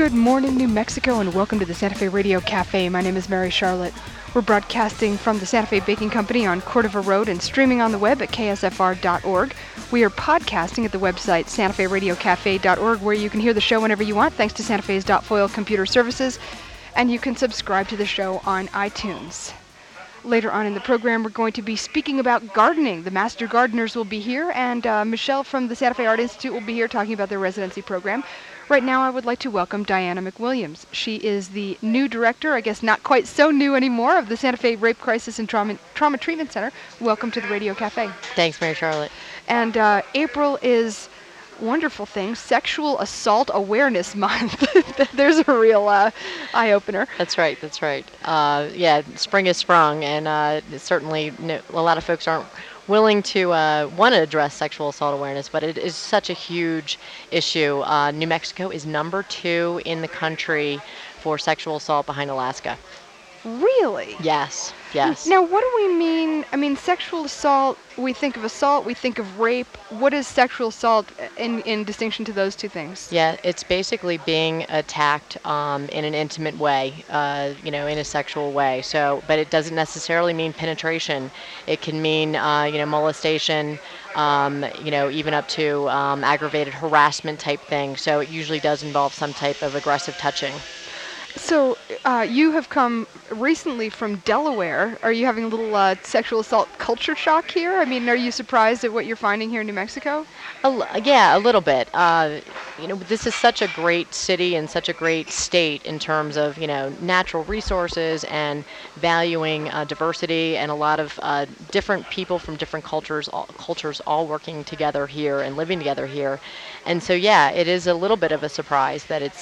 Good morning, New Mexico, and welcome to the Santa Fe Radio Cafe. My name is Mary Charlotte. We're broadcasting from the Santa Fe Baking Company on Cordova Road and streaming on the web at ksfr.org. We are podcasting at the website santaferadiocafe.org, where you can hear the show whenever you want, thanks to Santa Fe's .foil computer services, and you can subscribe to the show on iTunes. Later on in the program, we're going to be speaking about gardening. The Master Gardeners will be here, and Michelle from the Santa Fe Art Institute will be here talking about their residency program. Right now, I would like to welcome Diana McWilliams. She is the new director, I guess not quite so new anymore, of the Santa Fe Rape Crisis and Trauma Treatment Center. Welcome to the Radio Cafe. Thanks, Mary Charlotte. And April is wonderful thing, Sexual Assault Awareness Month. There's a real eye-opener. That's right. Yeah, spring has sprung, and certainly a lot of folks aren't willing to want to address sexual assault awareness, but it is such a huge issue. New Mexico is number 2 in the country for sexual assault behind Alaska. Really? Yes. Now, what do we mean? I mean, sexual assault, we think of rape. What is sexual assault in distinction to those two things? Yeah, it's basically being attacked in an intimate way, in a sexual way. So, but it doesn't necessarily mean penetration. It can mean, molestation, even up to aggravated harassment type thing. So it usually does involve some type of aggressive touching. So you have come recently from Delaware. Are you having a little sexual assault culture shock here? I mean, are you surprised at what you're finding here in New Mexico? Yeah, a little bit. This is such a great city and such a great state in terms of, natural resources and valuing diversity and a lot of different people from different cultures all working together here and living together here. And so, yeah, it is a little bit of a surprise that it's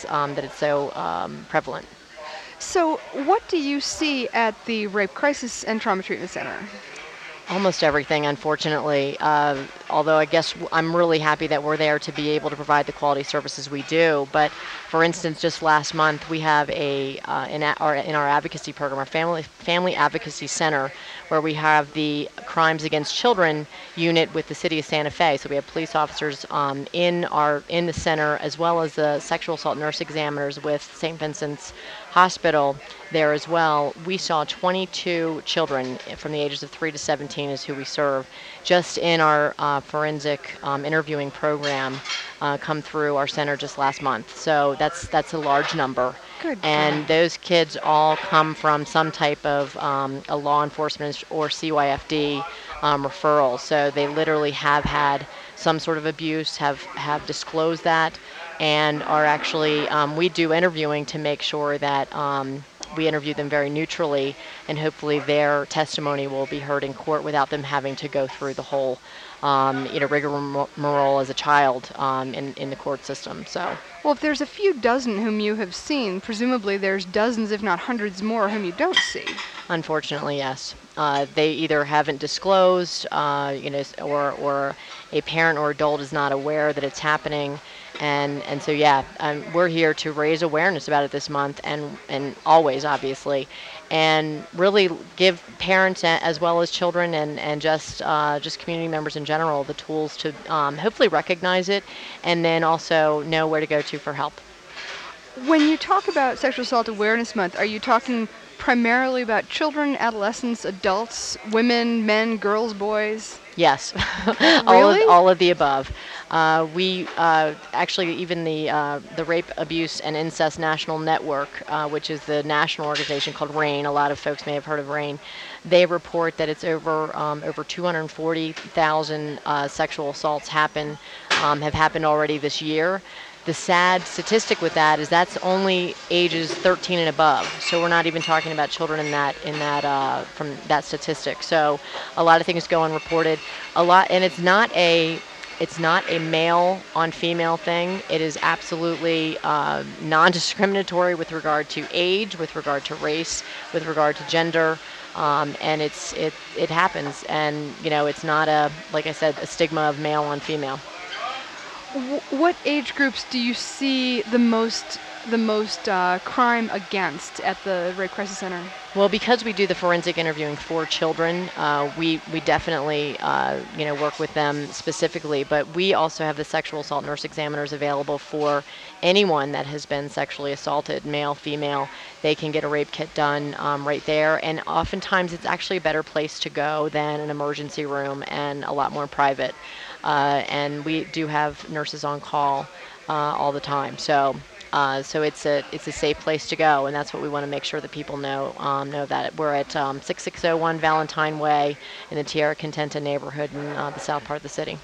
so prevalent. So what do you see at the Rape Crisis and Trauma Treatment Center? Almost everything, unfortunately. Although I guess I'm really happy that we're there to be able to provide the quality services we do. But for instance, just last month we have in our advocacy program, our family advocacy center, where we have the Crimes Against Children unit with the city of Santa Fe. So we have police officers in the center, as well as the sexual assault nurse examiners with St. Vincent's Hospital there as well. We saw 22 children from the ages of 3 to 17 is who we serve, just in our forensic interviewing program come through our center just last month. So that's a large number. Good. And those kids all come from some type of a law enforcement or CYFD referral. So they literally have had some sort of abuse, have disclosed that, and are actually, we do interviewing to make sure that we interview them very neutrally, and hopefully their testimony will be heard in court without them having to go through the whole rigmarole as a child in the court system. So, well, if there's a few dozen whom you have seen, presumably there's dozens, if not hundreds more, whom you don't see. Unfortunately, yes. They either haven't disclosed, or a parent or adult is not aware that it's happening. And so, yeah, we're here to raise awareness about it this month and always, obviously, and really give parents as well as children and just community members in general the tools to hopefully recognize it and then also know where to go to for help. When you talk about Sexual Assault Awareness Month, are you talking primarily about children, adolescents, adults, women, men, girls, boys? Yes. Really? all of the above. We actually, even the Rape, Abuse, and Incest National Network, which is the national organization called RAINN, a lot of folks may have heard of RAINN, they report that it's over 240,000 sexual assaults have happened already this year. The sad statistic with that is that's only ages 13 and above. So we're not even talking about children in that from that statistic. So a lot of things go unreported. And it's not a male on female thing. It is absolutely non-discriminatory with regard to age, with regard to race, with regard to gender. And it happens. And it's not like I said, a stigma of male on female. What age groups do you see the most the most crime against at the Rape Crisis Center? Well, because we do the forensic interviewing for children, we definitely work with them specifically. But we also have the sexual assault nurse examiners available for anyone that has been sexually assaulted, male, female. They can get a rape kit done right there, and oftentimes it's actually a better place to go than an emergency room and a lot more private. And we do have nurses on call all the time. So it's a safe place to go, and that's what we want to make sure that people know that we're at 6601 Valentine Way in the Tierra Contenta neighborhood in the south part of the city.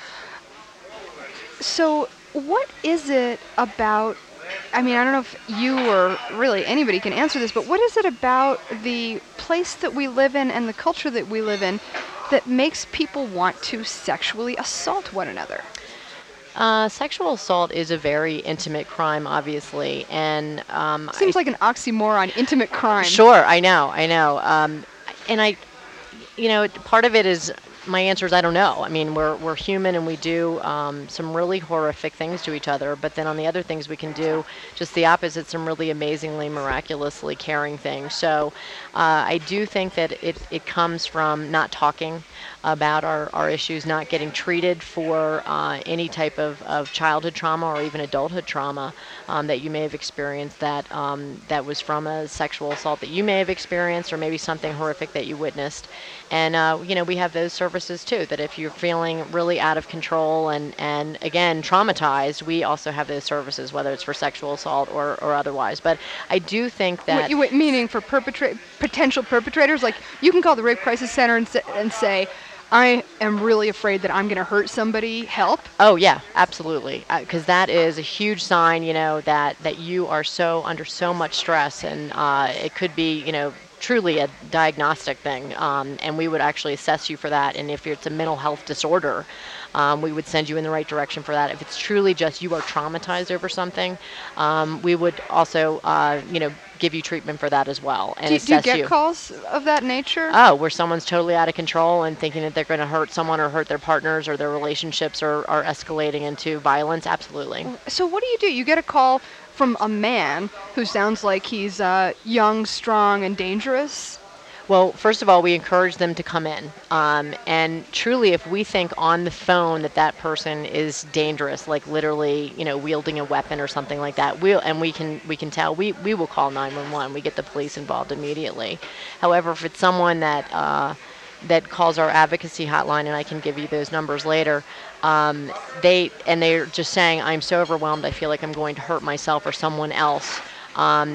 So what is it about, I mean, I don't know if you or really anybody can answer this, but what is it about the place that we live in and the culture that we live in that makes people want to sexually assault one another? Sexual assault is a very intimate crime, obviously, and seems like an oxymoron, intimate crime. Sure, I know. And part of it is my answer is I don't know. I mean, we're human and we do some really horrific things to each other, but then on the other things we can do just the opposite, some really amazingly, miraculously caring things. So I do think that it comes from not talking about our issues, not getting treated for any type of childhood trauma or even adulthood trauma that you may have experienced that was from a sexual assault that you may have experienced, or maybe something horrific that you witnessed. And we have those services too, that if you're feeling really out of control and again traumatized, we also have those services, whether it's for sexual assault or otherwise. But I do think that meaning for potential perpetrators, like you can call the Rape Crisis Center and say, I am really afraid that I'm going to hurt somebody. Help? Oh yeah, absolutely. Because that is a huge sign, that you are under so much stress, and it could be, truly a diagnostic thing, and we would actually assess you for that. And if it's a mental health disorder, we would send you in the right direction for that. If it's truly just you are traumatized over something, we would also, give you treatment for that as well and assess you. Do you get calls of that nature? Oh, where someone's totally out of control and thinking that they're going to hurt someone or hurt their partners, or their relationships are escalating into violence? Absolutely. So what do? You get a call from a man who sounds like he's young, strong, and dangerous? Well, first of all, we encourage them to come in. And truly, if we think on the phone that person is dangerous, like literally, wielding a weapon or something like that, we can tell, we will call 911. We get the police involved immediately. However, if it's someone that calls our advocacy hotline, and I can give you those numbers later, they're just saying, I'm so overwhelmed, I feel like I'm going to hurt myself or someone else. And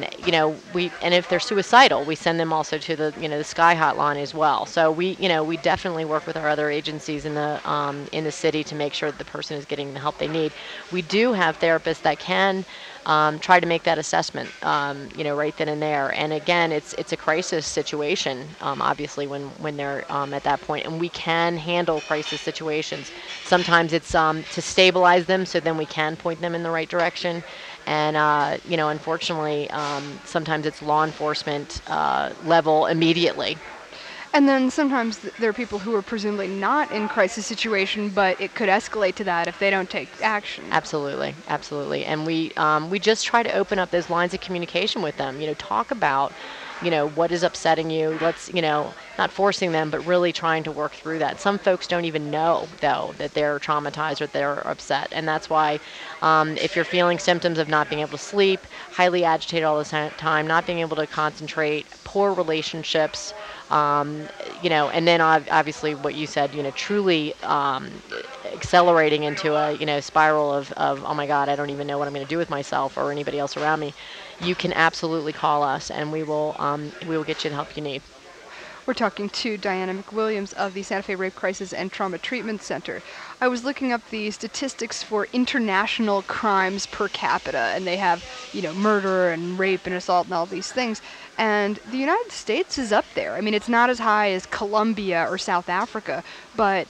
if they're suicidal, we send them also to the Sky Hotline as well. So we definitely work with our other agencies in the city to make sure that the person is getting the help they need. We do have therapists that can try to make that assessment, right then and there. And again, it's a crisis situation, obviously, when they're at that point, and we can handle crisis situations. Sometimes it's to stabilize them, so then we can point them in the right direction. And, unfortunately, sometimes it's law enforcement level immediately. And then sometimes there are people who are presumably not in crisis situation, but it could escalate to that if they don't take action. Absolutely. And we just try to open up those lines of communication with them. Talk about, what is upsetting you. Let's, not forcing them, but really trying to work through that. Some folks don't even know, though, that they're traumatized or they're upset. And that's why if you're feeling symptoms of not being able to sleep, highly agitated all the time, not being able to concentrate, poor relationships, and then obviously what you said, truly accelerating into a spiral of, oh my God, I don't even know what I'm going to do with myself or anybody else around me, you can absolutely call us, and we will get you the help you need. We're talking to Diana McWilliams of the Santa Fe Rape Crisis and Trauma Treatment Center. I was looking up the statistics for international crimes per capita, and they have, murder and rape and assault and all these things. And the United States is up there. I mean, it's not as high as Colombia or South Africa, but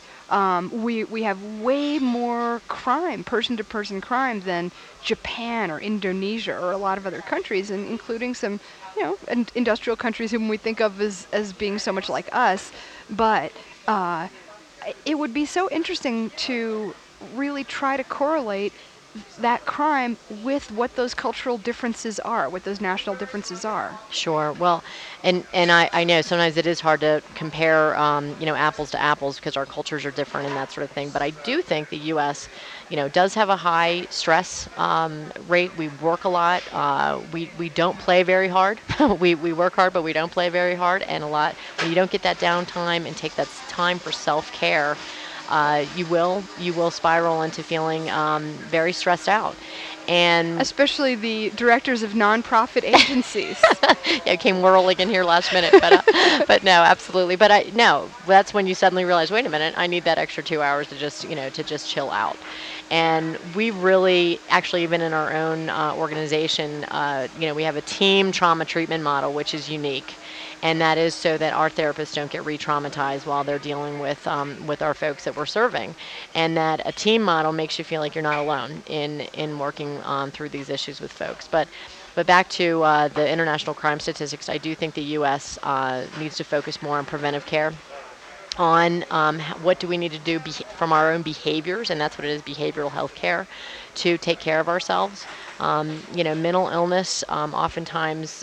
we have way more crime, person-to-person crime, than Japan or Indonesia or a lot of other countries, and including some industrial countries whom we think of as being so much like us. But it would be so interesting to really try to correlate that crime with what those cultural differences are, what those national differences are. Sure. Well, and I know sometimes it is hard to compare, apples to apples because our cultures are different and that sort of thing. But I do think the U.S., does have a high stress rate. We work a lot. We don't play very hard. we work hard, but we don't play very hard. And a lot when you don't get that downtime and take that time for self-care, you will spiral into feeling very stressed out. And Especially the directors of nonprofit agencies. yeah, it came whirling in here last minute, but no, absolutely. But no, that's when you suddenly realize, wait a minute, I need that extra 2 hours to just chill out. And we really, actually, even in our own organization, we have a team trauma treatment model, which is unique. And that is so that our therapists don't get re-traumatized while they're dealing with our folks that we're serving, and that a team model makes you feel like you're not alone in working through these issues with folks. But back to the international crime statistics, I do think the U.S. Needs to focus more on preventive care, on what do we need to do from our own behaviors, and that's what it is, behavioral health care, to take care of ourselves. Mental illness oftentimes,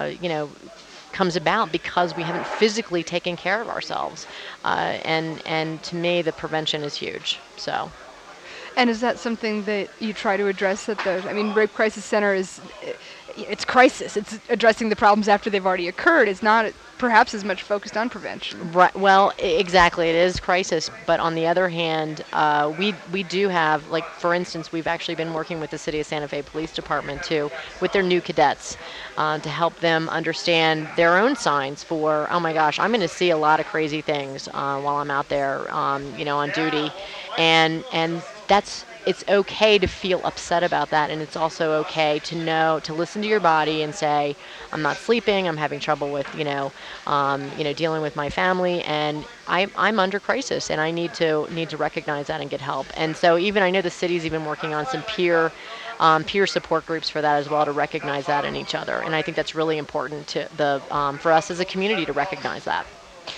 comes about because we haven't physically taken care of ourselves. And to me, the prevention is huge. So. And is that something that you try to address at Rape Crisis Center it's crisis. It's addressing the problems after they've already occurred. It's not perhaps as much focused on prevention. Right. Well, exactly. It is crisis. But on the other hand, we do have, like, for instance, we've actually been working with the City of Santa Fe Police Department too, with their new cadets, to help them understand their own signs for, oh my gosh, I'm going to see a lot of crazy things while I'm out there, on duty, and it's okay to feel upset about that, and it's also okay to listen to your body and say, I'm not sleeping, I'm having trouble with, dealing with my family, and I'm under crisis, and I need to recognize that and get help. And so even I know the city's even working on some peer support groups for that as well, to recognize that in each other, and I think that's really important for us as a community to recognize that.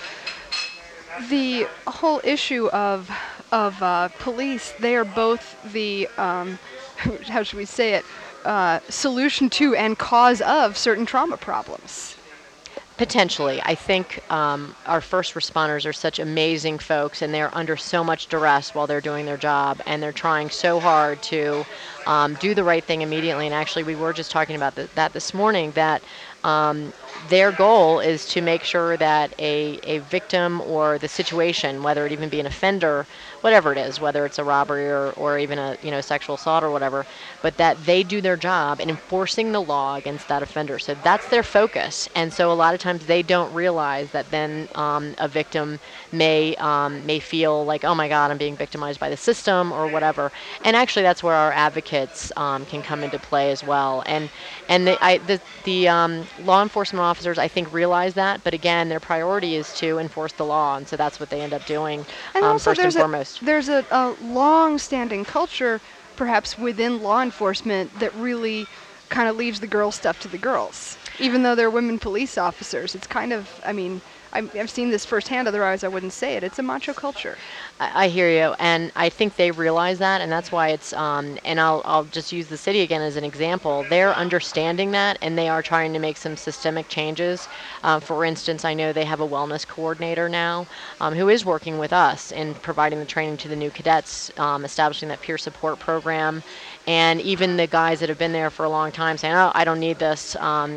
The whole issue of police, they are both the how should we say it, solution to and cause of certain trauma problems. Potentially. I think our first responders are such amazing folks, and they're under so much duress while they're doing their job, and they're trying so hard to do the right thing immediately. And actually, we were just talking about that this morning, that their goal is to make sure that a victim or the situation, whether it even be an offender, whatever it is, whether it's a robbery or even a sexual assault or whatever, but that they do their job in enforcing the law against that offender. So that's their focus. And so a lot of times they don't realize that then a victim may feel like, oh my God, I'm being victimized by the system or whatever. And actually, that's where our advocates can come into play as well. And the law enforcement officers, I think, realize that, but again, their priority is to enforce the law, and so that's what they end up doing first and foremost. There's a long-standing culture, perhaps within law enforcement, that really kind of leaves the girl stuff to the girls, even though they're women police officers. It's kind of, I've seen this firsthand, otherwise I wouldn't say it. It's a macho culture. I hear you, and I think they realize that, and that's why it's, and I'll just use the city again as an example. They're understanding that, and they are trying to make some systemic changes. For instance, I know they have a wellness coordinator now who is working with us in providing the training to the new cadets, establishing that peer support program, and even the guys that have been there for a long time saying, oh, I don't need this,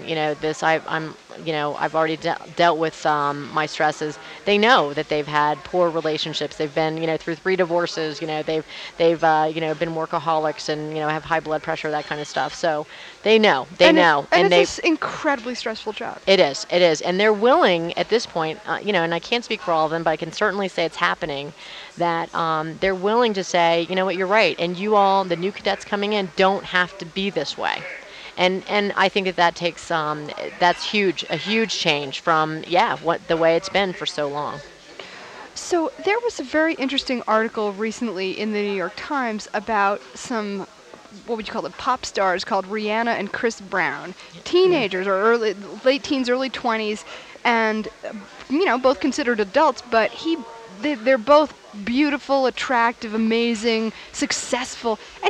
I've already dealt with my stresses. They know that they've had poor relationships. They've been, through 3 divorces. They've been workaholics and have high blood pressure, that kind of stuff. So they know. They know. And it's an incredibly stressful job. It is, and they're willing at this point. And I can't speak for all of them, but I can certainly say it's happening. That they're willing to say, you know what, you're right, and you all, the new cadets coming in, don't have to be this way. And I think that takes that's huge, a huge change from the way it's been for so long. So there was a very interesting article recently in the New York Times about some, what would you call them, pop stars called Rihanna and Chris Brown, teenagers or late teens, early 20s, and both considered adults, but they're both beautiful, attractive, amazing, successful, and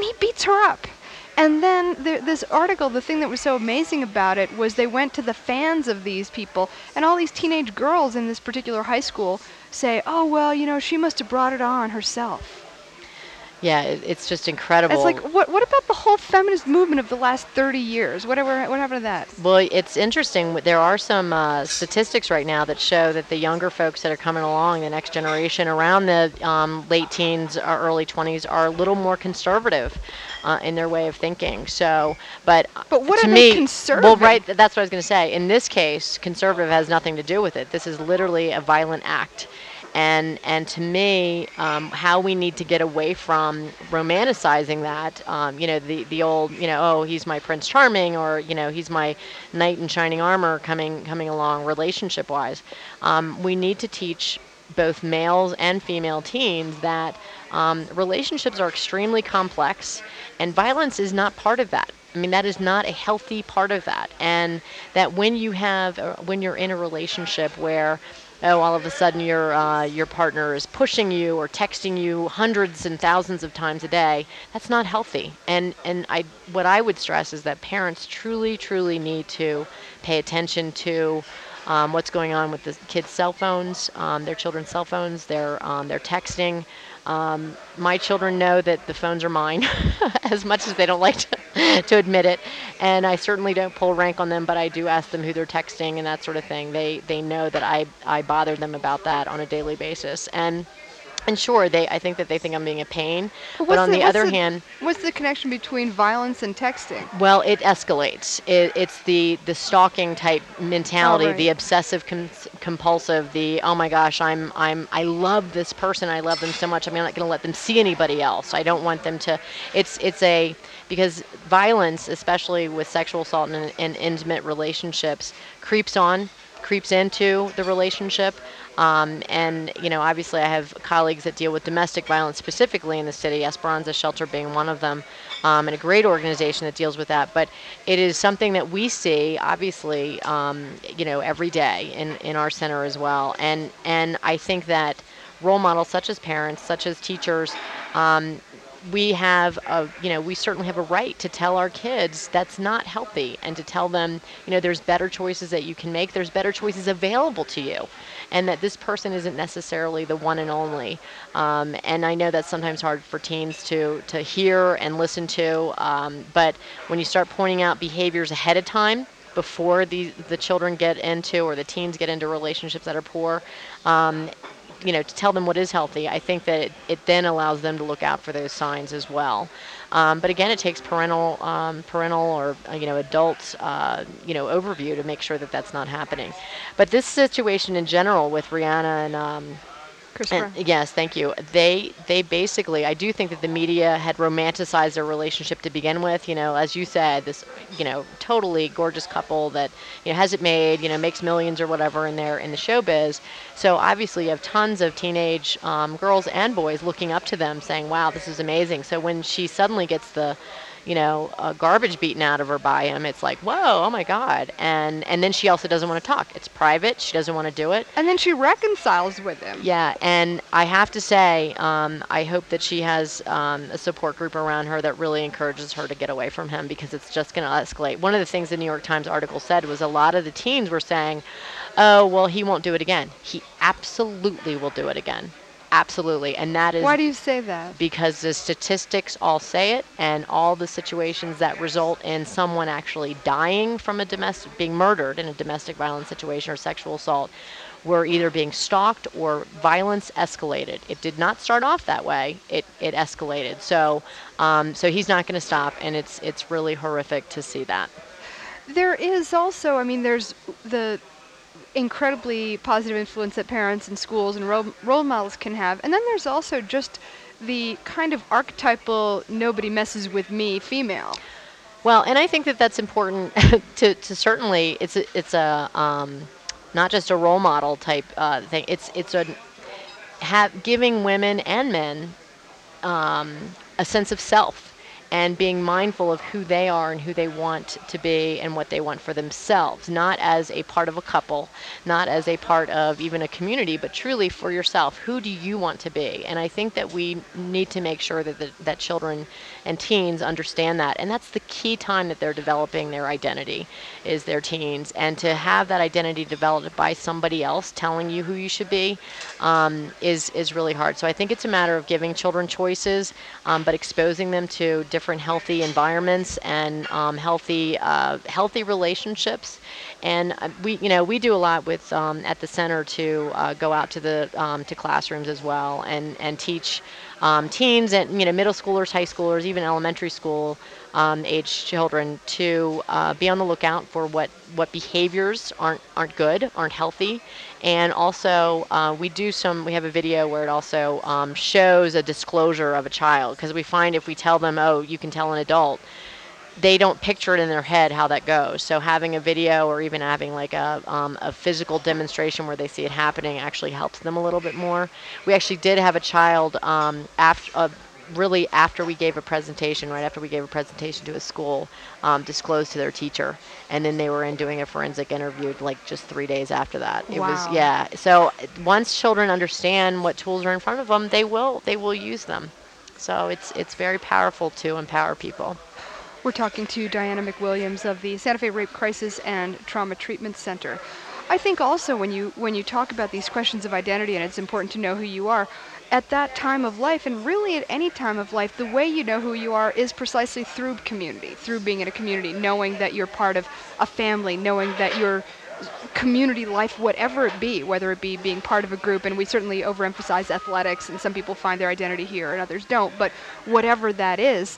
and he beats her up. And then this article, the thing that was so amazing about it was they went to the fans of these people, and all these teenage girls in this particular high school say, oh, well, she must have brought it on herself. Yeah, it's just incredible. It's like, what about the whole feminist movement of the last 30 years? What happened to that? Well, it's interesting. There are some statistics right now that show that the younger folks that are coming along, the next generation around the late teens or early 20s, are a little more conservative in their way of thinking. So, but what to are me, they conservative? well, right, that's what I was going to say. In this case, conservative has nothing to do with it. This is literally a violent act. And to me, how we need to get away from romanticizing that, the old, oh, he's my Prince Charming, or he's my knight in shining armor coming along relationship-wise. We need to teach both males and female teens that relationships are extremely complex, and violence is not part of that. I mean, that is not a healthy part of that, and that when you're in a relationship where all of a sudden your partner is pushing you or texting you hundreds and thousands of times a day, that's not healthy. And what I would stress is that parents truly need to pay attention to what's going on with the kids' cell phones, their children's cell phones, their texting. My children know that the phones are mine, as much as they don't like to admit it. And I certainly don't pull rank on them, but I do ask them who they're texting and that sort of thing. They know that I bother them about that on a daily basis. And sure, I think that they think I'm being a pain. But on the other hand, what's the connection between violence and texting? Well, it escalates. It's the stalking type mentality, right. the obsessive compulsive, the oh my gosh, I love this person, I love them so much, I'm not going to let them see anybody else. I don't want them to. Because violence, especially with sexual assault and intimate relationships, creeps into the relationship. And obviously I have colleagues that deal with domestic violence specifically in the city, Esperanza Shelter being one of them, and a great organization that deals with that. But it is something that we see, obviously, every day in our center as well. And I think that role models such as parents, such as teachers, we certainly have a right to tell our kids that's not healthy, and to tell them, there's better choices that you can make, there's better choices available to you, and that this person isn't necessarily the one and only. And I know that's sometimes hard for teens to hear and listen to, but when you start pointing out behaviors ahead of time, before the children get into, or the teens get into relationships that are poor, to tell them what is healthy, I think that it then allows them to look out for those signs as well. But again, it takes parental or adult overview to make sure that that's not happening. But this situation in general with Rihanna and yes, thank you. They basically, I do think that the media had romanticized their relationship to begin with. As you said, this totally gorgeous couple that has it made, makes millions or whatever in the showbiz. So obviously you have tons of teenage girls and boys looking up to them, saying, "Wow, this is amazing." So when she suddenly gets the garbage beaten out of her by him, it's like, whoa, oh my God. And then she also doesn't want to talk. It's private. She doesn't want to do it. And then she reconciles with him. Yeah, and I have to say, I hope that she has a support group around her that really encourages her to get away from him, because it's just going to escalate. One of the things the New York Times article said was a lot of the teens were saying, oh, well, he won't do it again. He absolutely will do it again. Absolutely, and that is... Why do you say that? Because the statistics all say it, and all the situations that result in someone actually dying from being murdered in a domestic violence situation or sexual assault, were either being stalked or violence escalated. It did not start off that way. It escalated. So he's not going to stop, and it's really horrific to see that. There is also, there's the incredibly positive influence that parents and schools and role models can have. And then there's also just the kind of archetypal nobody messes with me female. Well, and I think that that's important to certainly, it's a not just a role model type thing. It's giving women and men a sense of self, and being mindful of who they are and who they want to be and what they want for themselves, not as a part of a couple, not as a part of even a community, but truly for yourself. Who do you want to be? And I think that we need to make sure that children and teens understand that. And that's the key time that they're developing their identity, is their teens. And to have that identity developed by somebody else telling you who you should be is really hard. So I think it's a matter of giving children choices, but exposing them to different healthy environments and healthy relationships. And we do a lot with at the center to go out to the to classrooms as well and teach teens and middle schoolers, high schoolers, even elementary school age children to be on the lookout for what behaviors aren't good, aren't healthy. And also, we have a video where it also shows a disclosure of a child, because we find if we tell them, oh, you can tell an adult, they don't picture it in their head how that goes. So having a video or even having like a physical demonstration where they see it happening actually helps them a little bit more. We actually did have a child really after we gave a presentation, right after we gave a presentation to a school, disclose to their teacher, and then they were in doing a forensic interview like just 3 days after that. It was, Wow. yeah. So once children understand what tools are in front of them, they will use them. So it's very powerful to empower people. We're talking to Diana McWilliams of the Santa Fe Rape Crisis and Trauma Treatment Center. I think also when you talk about these questions of identity, and it's important to know who you are, at that time of life, and really at any time of life, the way you know who you are is precisely through community, through being in a community, knowing that you're part of a family, knowing that your community life, whatever it be, whether it be being part of a group, and we certainly overemphasize athletics, and some people find their identity here and others don't, but whatever that is,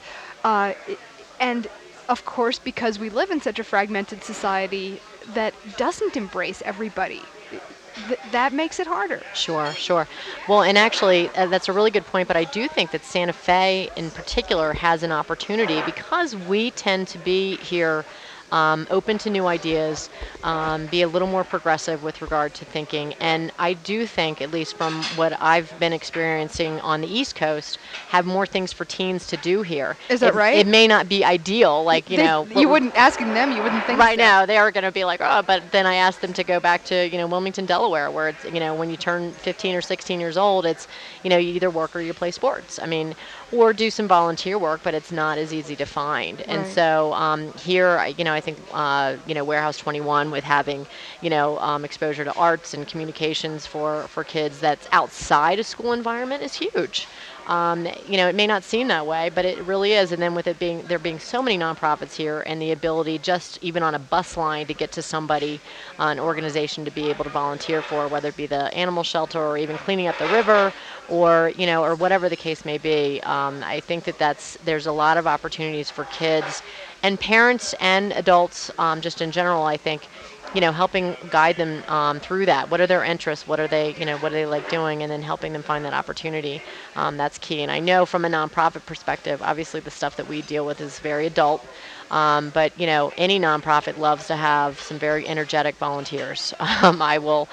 and of course, because we live in such a fragmented society that doesn't embrace everybody, that makes it harder. Sure. Well, and actually, that's a really good point, but I do think that Santa Fe in particular has an opportunity, because we tend to be here open to new ideas, be a little more progressive with regard to thinking. And I do think, at least from what I've been experiencing on the East Coast, have more things for teens to do here. Is that right? It may not be ideal, like, you wouldn't, asking them, you wouldn't think right so. now they are going to be like, oh, but then I asked them to go back to, Wilmington, Delaware, where it's, when you turn 15 or 16 years old, it's, you either work or you play sports. I mean, or do some volunteer work, but it's not as easy to find. Right. And so here, I think, Warehouse 21 with having, exposure to arts and communications for kids that's outside a school environment is huge. It may not seem that way, but it really is. And then with there being so many nonprofits here, and the ability just even on a bus line to get to somebody, an organization to be able to volunteer for, whether it be the animal shelter or even cleaning up the river, or or whatever the case may be. I think there's a lot of opportunities for kids and parents and adults, just in general. I think, helping guide them through that. What are their interests? What are they like doing? And then helping them find that opportunity. That's key. And I know from a nonprofit perspective, obviously the stuff that we deal with is very adult. But any nonprofit loves to have some very energetic volunteers. I will,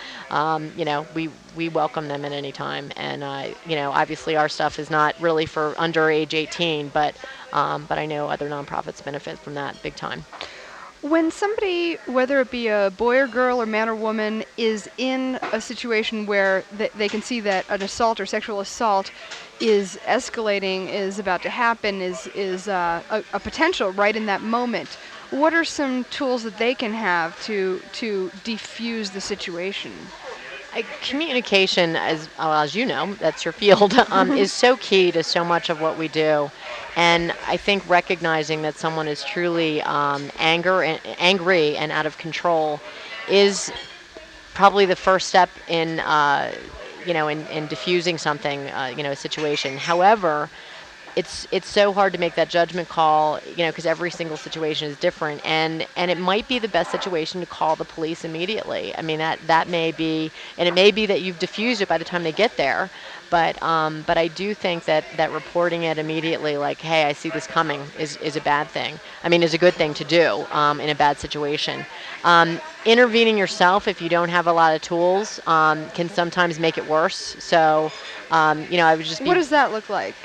we welcome them at any time. And obviously our stuff is not really for under age 18, but I know other nonprofits benefit from that big time. When somebody, whether it be a boy or girl or man or woman, is in a situation where they can see that an assault or sexual assault is escalating, is about to happen, is a potential right in that moment, what are some tools that they can have to defuse the situation? Communication, as you know, that's your field, is so key to so much of what we do. And I think recognizing that someone is truly angry and out of control is probably the first step in diffusing something, a situation. However, it's so hard to make that judgment call, because every single situation is different, and it might be the best situation to call the police immediately. I mean, that may be, and it may be that you've diffused it by the time they get there, but I do think that reporting it immediately, like, hey, I see this coming, is a bad thing. I mean, is a good thing to do in a bad situation. Intervening yourself, if you don't have a lot of tools, can sometimes make it worse. So, I would just be. What does that look like?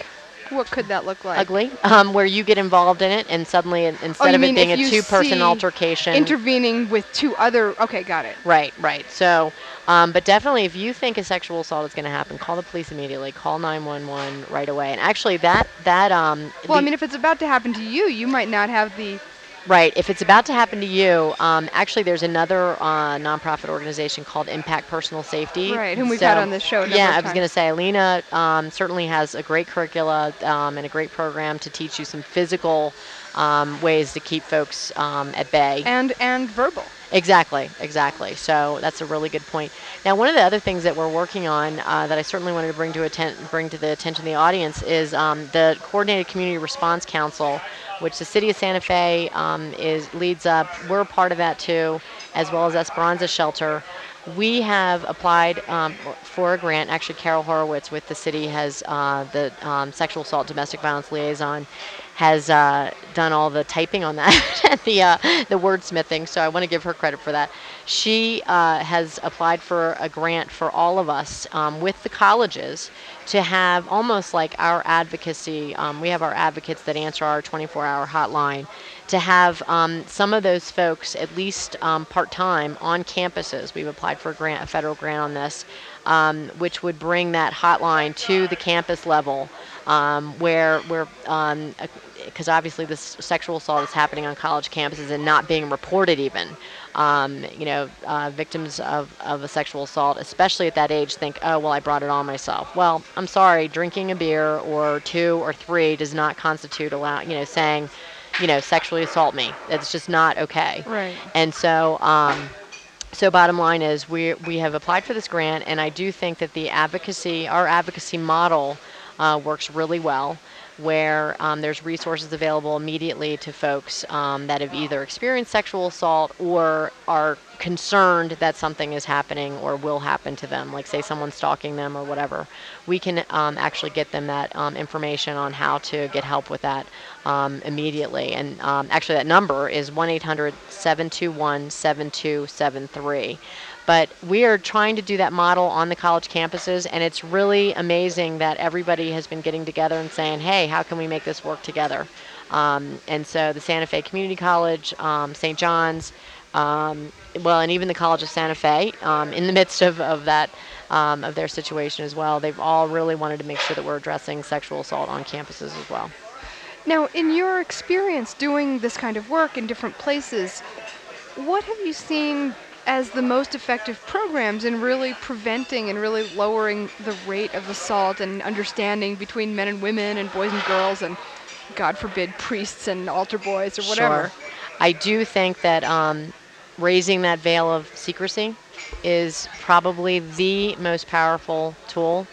What could that look like? Ugly, where you get involved in it, and suddenly Oh, instead you of it mean being if a you two-person see altercation. intervening with two other? Okay, got it. Right, right. So, but definitely, if you think a sexual assault is going to happen, call the police immediately. Call 911 right away. And actually, Well, I mean, if it's about to happen to you, you might not have the. right, if it's about to happen to you, actually, there's another nonprofit organization called Impact Personal Safety. Right, whom we've had So, on this show a number yeah, of I was going to times. say, Alina certainly has a great curricula and a great program to teach you some physical ways to keep folks at bay. And verbal. Exactly, exactly. So that's a really good point. Now, one of the other things that we're working on that I certainly wanted to bring to the attention of the audience is the Coordinated Community Response Council, which the City of Santa Fe leads up. We're a part of that too, as well as Esperanza Shelter. We have applied for a grant. Actually, Carol Horowitz with the city has the sexual assault domestic violence liaison has done all the typing on that and the wordsmithing. So I want to give her credit for that. She has applied for a grant for all of us with the colleges to have almost like our advocacy. We have our advocates that answer our 24-hour hotline, to have some of those folks at least part-time on campuses. We've applied for a federal grant on this, which would bring that hotline to the campus level, where we're because obviously this sexual assault is happening on college campuses and not being reported even. Victims of a sexual assault, especially at that age, think, oh, well, I brought it on myself. Well, I'm sorry, drinking a beer or 2 or 3 does not constitute saying, sexually assault me. It's just not okay. Right. And so, so bottom line is we have applied for this grant, and I do think that our advocacy model works really well, where there's resources available immediately to folks that have either experienced sexual assault or are concerned that something is happening or will happen to them, like say someone's stalking them or whatever. We can actually get them that information on how to get help with that immediately. And actually that number is 1-800-721-7273. But we are trying to do that model on the college campuses, and it's really amazing that everybody has been getting together and saying, hey, how can we make this work together? And so the Santa Fe Community College, St. John's, and even the College of Santa Fe, in the midst of that, of their situation as well, they've all really wanted to make sure that we're addressing sexual assault on campuses as well. Now, in your experience doing this kind of work in different places, what have you seen as the most effective programs in really preventing and really lowering the rate of assault and understanding between men and women and boys and girls and, God forbid, priests and altar boys or whatever? Sure. I do think that raising that veil of secrecy is probably the most powerful tool.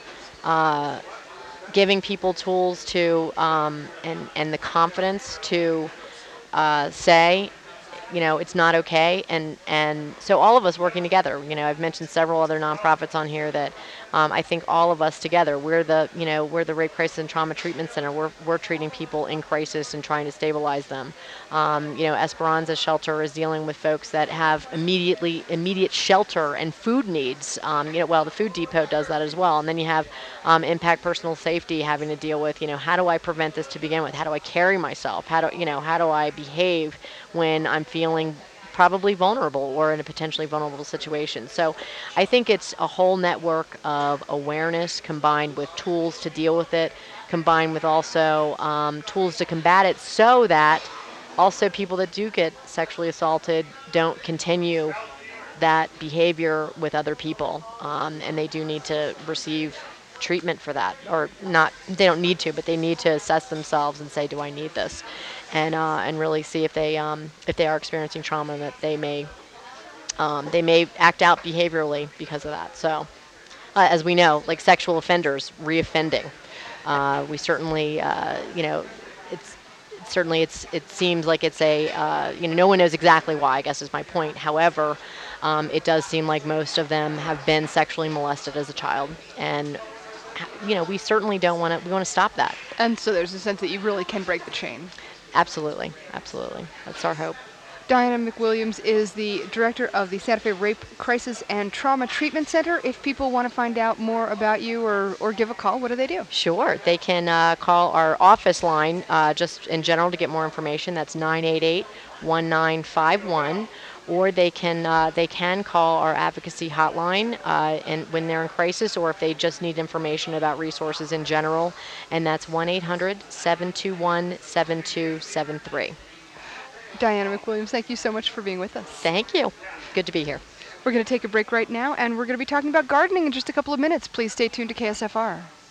Giving people tools to and the confidence to say, it's not okay, and so all of us working together. I've mentioned several other nonprofits on here that I think all of us together, we're the Rape Crisis and Trauma Treatment Center. We're treating people in crisis and trying to stabilize them. Esperanza Shelter is dealing with folks that have immediate shelter and food needs. The Food Depot does that as well. And then you have Impact Personal Safety having to deal with, how do I prevent this to begin with? How do I carry myself? How do I behave when I'm feeling probably vulnerable or in a potentially vulnerable situation? So I think it's a whole network of awareness combined with tools to deal with it, combined with also tools to combat it, so that also people that do get sexually assaulted don't continue that behavior with other people, and they do need to receive treatment for that, or not. They don't need to, but they need to assess themselves and say, do I need this, and really see if they are experiencing trauma, and that they may act out behaviorally because of that. So as we know, like sexual offenders reoffending, we certainly it seems like it's a no one knows exactly why, I guess is my point. However, it does seem like most of them have been sexually molested as a child, and we certainly don't want to. We want to stop that. And so there's a sense that you really can break the chain. Absolutely, that's our hope. Diana McWilliams is the director of the Santa Fe Rape Crisis and Trauma Treatment Center. If people want to find out more about you or give a call, what do they do? Sure. They can call our office line just in general to get more information. That's 988-1951. Or they can call our advocacy hotline and when they're in crisis, or if they just need information about resources in general, and that's 1-800-721-7273. Diana McWilliams, thank you so much for being with us. Thank you. Good to be here. We're going to take a break right now, and we're going to be talking about gardening in just a couple of minutes. Please stay tuned to KSFR.